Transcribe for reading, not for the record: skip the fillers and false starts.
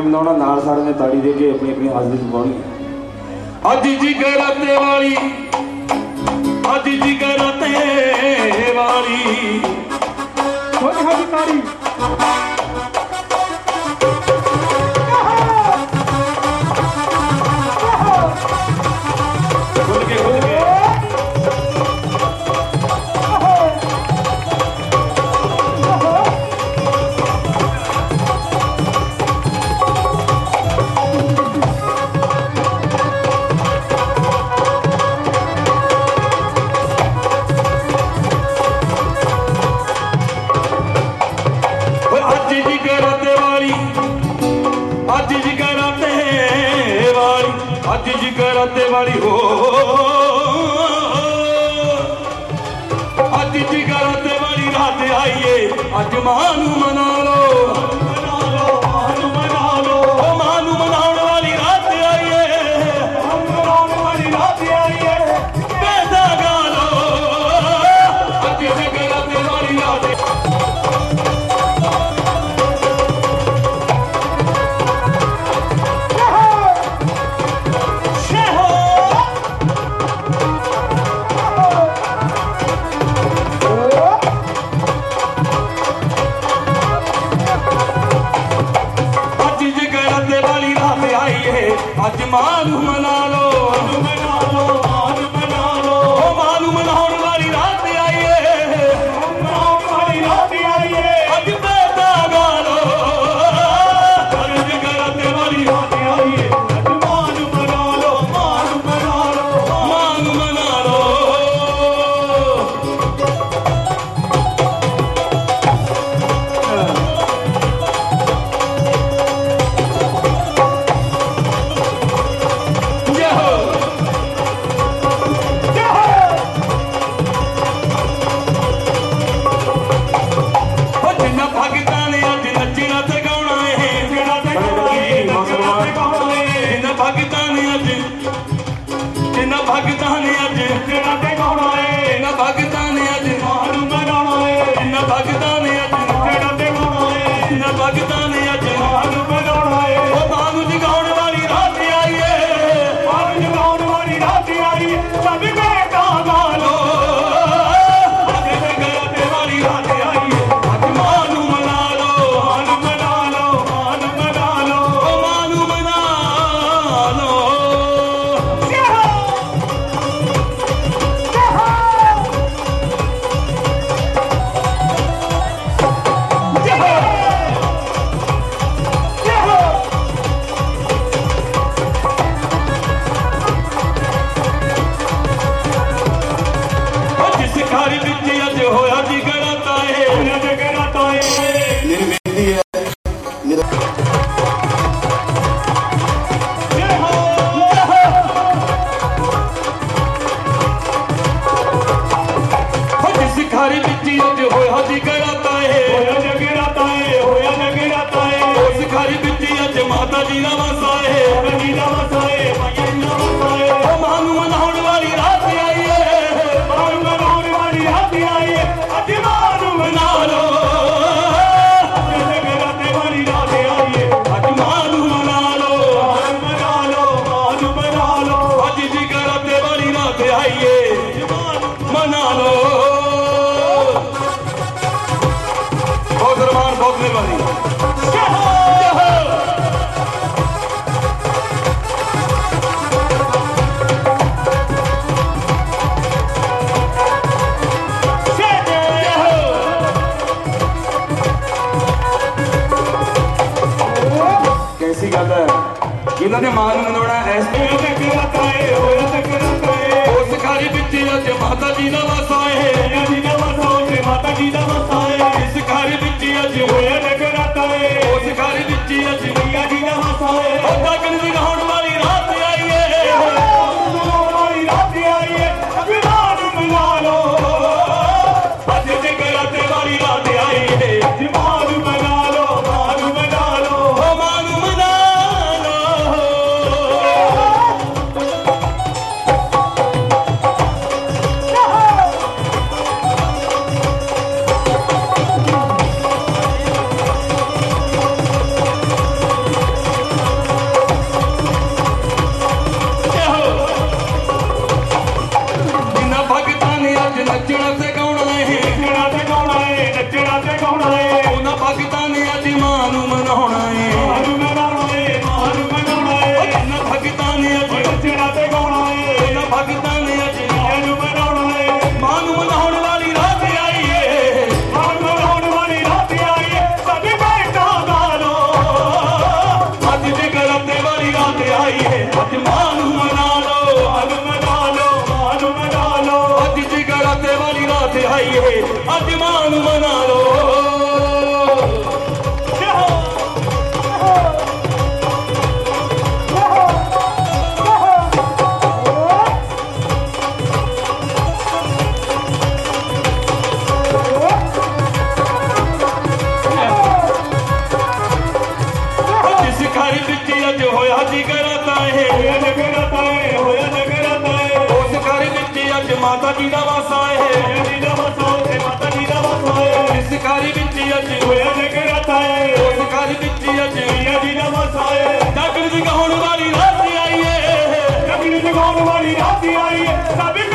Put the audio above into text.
मनाउणा नाल सारे ने ताड़ी दे के अपनी अपनी हाजरी पाउणी अज जिगराते वाली अज जिगराते वाली थोड़ी हाजी ताड़ी जिगराते वाली हो अज जिगराते वाली रात आईए अज मानू मना लो मानू मना लो मानू मनाउण वाली रात आईए मनाउण वाली रात आईए पैदा गा लो अज जिगराते वाली रात अज मानू मना लो मना लो मना लो मानू मनाउण वाली रात आई है मनाउण वाली रात आई है अज पैदा गा लो अज जिगराते वाली रात आई है अज मानू मना लो मानू मना लो मानू मना लो भगतां ने अज जिगराते गाउणा है इन्हां भगतां ने अज मानू मनाउणा है इन्हां भगतां ने अज जिगराते गाउणा है इन्हां भगतां ने अज मानू मनाउणा है ओ मानू जगाउण वाली रात आई है मानू जगाउण वाली रात आई है सब बेटा गा लो अज जिगराते वाली रात आई है अज मानू मना लो मानू मना लो मानू मना लो ओ मानू मना लो माता जी दा वसाए जी दा वसाए मानू मनाउण वाली रात आई है मानू मनाउण वाली रात आई है अज मानू मना लो अज जिगराते वाली रात आई है अज मानू मना लो मानू मना लो मानू मना लो अज जिगराते वाली रात आई है मना लो बहुत रमान बहुत मेहरबानी इन्होंने मानू मनाउणा ऐसे उस घर विच अज माता जी दा वसाए माता जी दा वसाए इस घर विच अज होया जगराता है उस घर विच अज मैया जी दा वसाए ओ गगन जगाउण वाली रात आई है वाली रात आई है अज मानू मना लो अज जगराते वाली रात आई है अज मानू मना लो मानू मना लो मानू मना ਅੱਜ ਮਾਂ ਨੂੰ ਮਨਾ ਲਓ, ਮਨਾ ਲਓ। ਅੱਜ ਜਗਰਾਤੇ ਵਾਲੀ ਰਾਤ ਆਈ ਏ, ਅੱਜ ਮਾਂ ਨੂੰ ਮਨਾ ਲਓ। ਹੋਇਆ ਜਗਰਾਤਾ ਏ, ਹੋਇਆ ਜਗਰਾਤਾ ਏ। ਉਸ ਘਰ ਵਿੱਚ ਅੱਜ ਮਾਤਾ ਜੀ ਦਾ ਵਾਸਾ ਏ, ਮਾਤਾ ਜੀ ਦਾ ਵਾਸਾ ਏ। ਇਸ ਘਰ ਵਿੱਚ ਅੱਜ ਹੋਇਆ ਜਗਰਾਤਾ ਏ, ਉਸ ਘਰ ਵਿੱਚ ਅੱਜ ਮੀਆਂ ਜੀ ਦਾ ਵਾਸਾ ਏ। ਜਾਗਣ ਜਗਾਉਣ ਵਾਲੀ ਰਾਤ ਆਈ ਏ, ਜਾਗਣ ਜਗਾਉਣ ਵਾਲੀ ਰਾਤ ਆਈ ਏ।